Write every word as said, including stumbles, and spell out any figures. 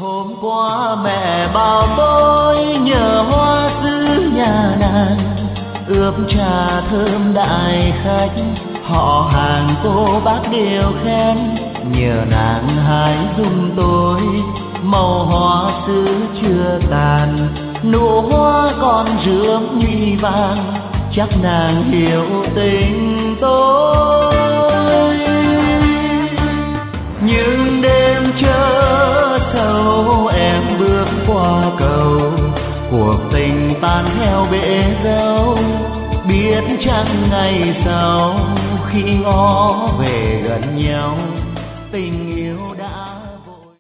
Hôm qua mẹ bảo tôi nhờ hoa sứ nhà nàng ướp trà thơm đại khách, họ hàng cô bác đều khen nhờ nàng hái giùm tôi. Màu hoa sứ chưa tàn, nụ hoa còn rướm nhụy vàng, chắc nàng hiểu tình tôi. Nhưng đêm chớ sâu em bước qua cầu, cuộc tình tan theo bể dâu. Biết chăng ngày sau khi ngó về gần nhau, tình